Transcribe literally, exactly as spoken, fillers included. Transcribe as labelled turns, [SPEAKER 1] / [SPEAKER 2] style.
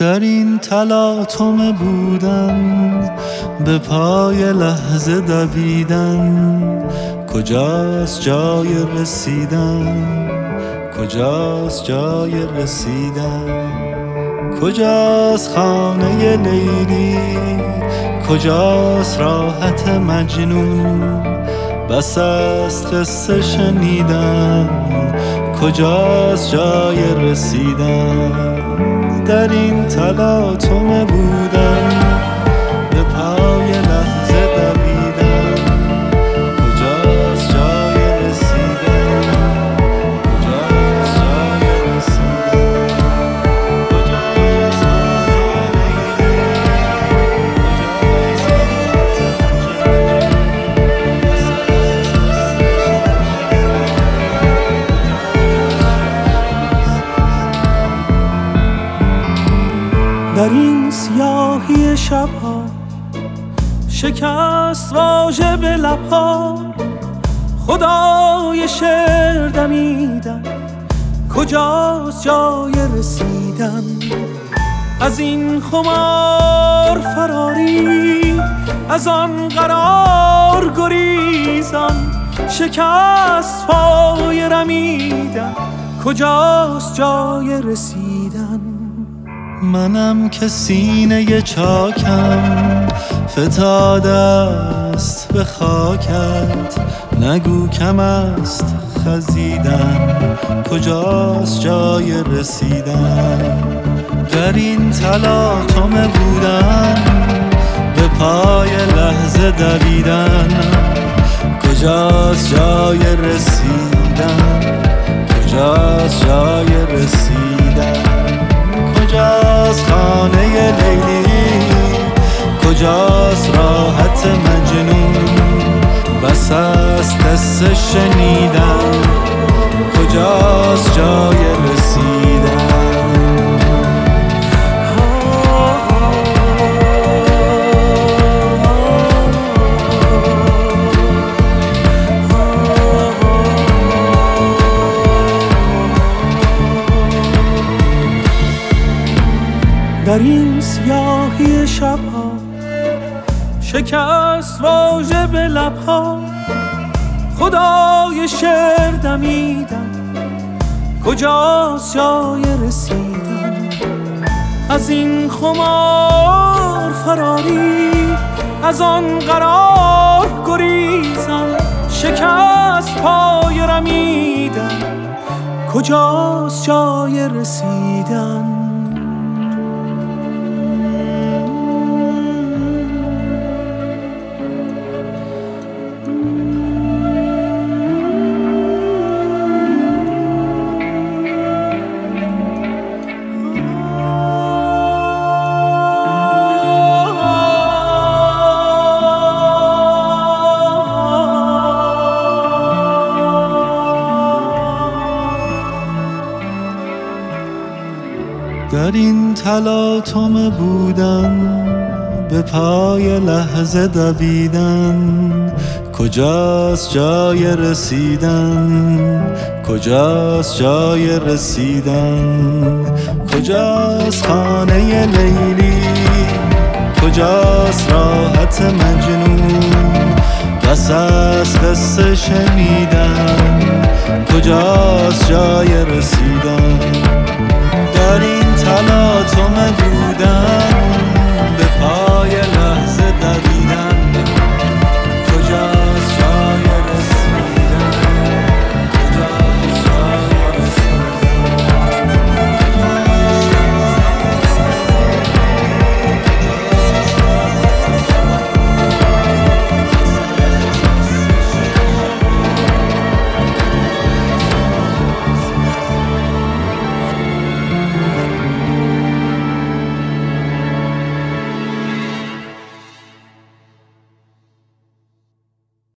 [SPEAKER 1] در این تلاطم بودن، به پای لحظه دویدن، کجاست جای رسیدن؟ کجاست جای رسیدن؟ کجاست خانه لیلی؟ کجاست راحت مجنون؟ بس است قصه شنیدن، کجاست جای رسیدن؟ در این تلاطم بودن، به پای لحظه دویدن، کجاست جای رسیدن؟ کجاست جای رسیدن؟ کجاست خانه لیلی؟
[SPEAKER 2] در این سیاهی شبها شکست واژه به لبها، خدای شعر دمیدن، کجاست جای رسیدن؟ از این خمار فراری، از آن قرار گریزان، شکست پای رمیدن، کجاست جای رسیدن؟
[SPEAKER 1] منم که سینه چاکم فتاده است به خاکت، نگو کم است خزیدن، کجاست جای رسیدن؟ در این تلاطم بودن، به پای لحظه دویدن، کجاست جای رسیدن؟ کجاست جای رسیدن؟ کجاست خانه لیلی؟ کجاست راحت مجنون؟ بس است قصه شنیدن، کجاست جای رسیدن؟
[SPEAKER 2] در این سیاهی شبها شکست واژه به لبها، خدای شعر دمیدن، کجاست جای رسیدن؟ از این خمار فراری، از آن قرار گریزان، شکست پای رمیدن، کجاست جای رسیدن؟
[SPEAKER 1] در این تلاطم بودن، به پای لحظه دویدن، کجاست جای رسیدن؟ کجاست جای رسیدن؟ کجاست خانه لیلی؟ کجاست راحت مجنون؟ بس است قصه شنیدن، کجاست جای رسیدن؟ در این تلاطم